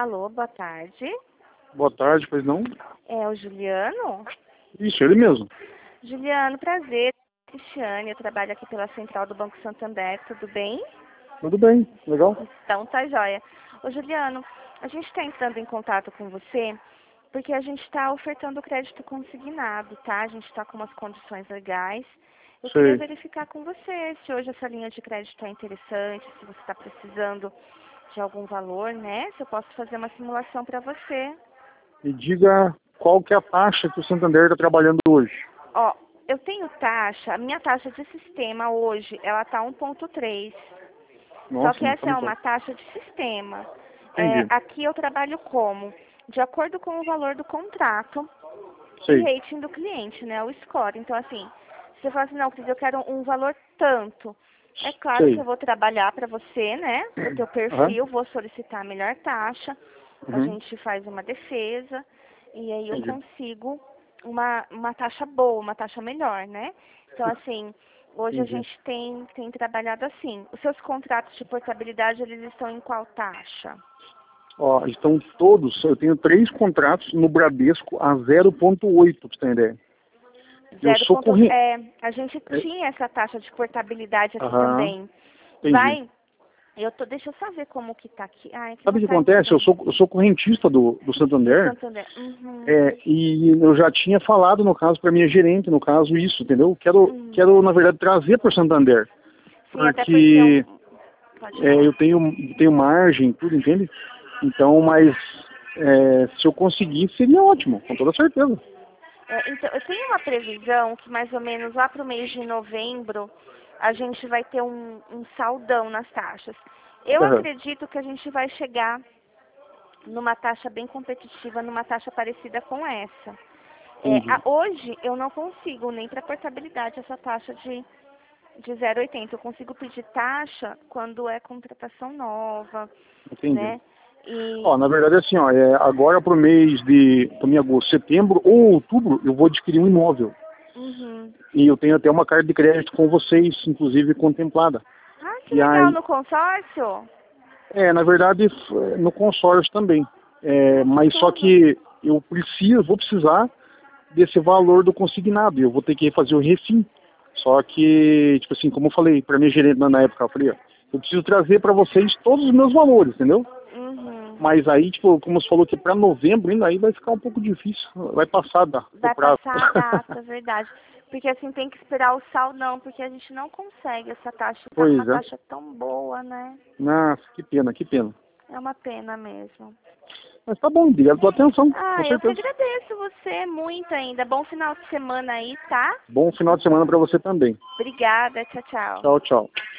Alô, boa tarde. Boa tarde, pois não? É o Juliano? Isso, ele mesmo. Juliano, prazer. Cristiane, eu trabalho aqui pela Central do Banco Santander, tudo bem? Tudo bem, legal? Então tá joia. Ô Juliano, a gente está entrando em contato com você porque a gente está ofertando crédito consignado, tá? A gente está com umas condições legais. Eu queria Sei. verificar com você se hoje essa linha de crédito é interessante, se você está precisando de algum valor, né? Se eu posso fazer uma simulação para você. Me diga qual que é a taxa que o Santander está trabalhando hoje. Ó, eu tenho taxa, a minha taxa de sistema hoje, ela tá 1,3. Só Nossa, que mas tá essa é muito uma alto. taxa de sistema. Entendi. Aqui eu trabalho como? De acordo com o valor do contrato e Sei. rating do cliente, né? O score. Então, assim, se você fala assim, não, Cris, eu quero um valor tanto. É claro que Sei. eu vou trabalhar para você, né? O teu Aham. perfil, vou solicitar a melhor taxa. A Uhum. gente faz uma defesa e aí eu Entendi. consigo uma taxa boa, uma taxa melhor, né? Então, assim, hoje a Entendi. gente tem trabalhado assim. Os seus contratos de portabilidade, eles estão em qual taxa? Ó, estão todos, eu tenho 3 contratos no Bradesco a 0,8, pra você ter ideia. Eu Zero sou ponto, corrente. a gente tinha essa taxa de portabilidade aqui Aham, também. entendi. Deixa eu só ver como que tá aqui. Ah, é que Sabe não o que tá acontece? Eu entrando. sou correntista do Do Santander. Santander. Uhum. E eu já tinha falado, no caso, para minha gerente, no caso, isso, entendeu? Uhum. Quero na verdade, trazer para o Santander, Sim, até porque porque pode falar. eu tenho margem, tudo, entende? Então, mas se eu conseguir, seria ótimo, com toda certeza. Então, eu tenho uma previsão que mais ou menos lá para o mês de novembro a gente vai ter um saldão nas taxas. Eu Aham, acredito que a gente vai chegar numa taxa bem competitiva, numa taxa parecida com essa. entendi, Hoje eu não consigo nem para portabilidade essa taxa de 0,80. Eu consigo pedir taxa quando é contratação nova, entendi. né? E Ó, na verdade, assim, ó, agora pro mês de também agosto, setembro ou outubro, eu vou adquirir um imóvel. uhum. E eu tenho até uma carta de crédito com vocês, inclusive contemplada. Ah, que E legal, aí, no consórcio? na verdade, no consórcio também. Ah, que Mas só tudo. que vou precisar desse valor do consignado. Eu vou ter que fazer o refim. Só que, tipo assim, como eu falei para minha gerente na época, eu falei, ó, eu preciso trazer para vocês todos os meus valores, entendeu? Uhum. Mas aí, tipo, como você falou que para novembro ainda aí vai ficar um pouco difícil. Vai passar do Vai prazo. passar a data, verdade. Porque assim tem que esperar o saldão, porque a gente não consegue essa taxa, tá numa Pois é. taxa tão boa, né? Nossa, que pena, que pena. É uma pena mesmo. Mas tá bom, obrigado pela atenção, com Ah, eu que certeza. agradeço você muito ainda. Bom final de semana aí, tá? Bom final de semana para você também. Obrigada, tchau, tchau. Tchau, tchau.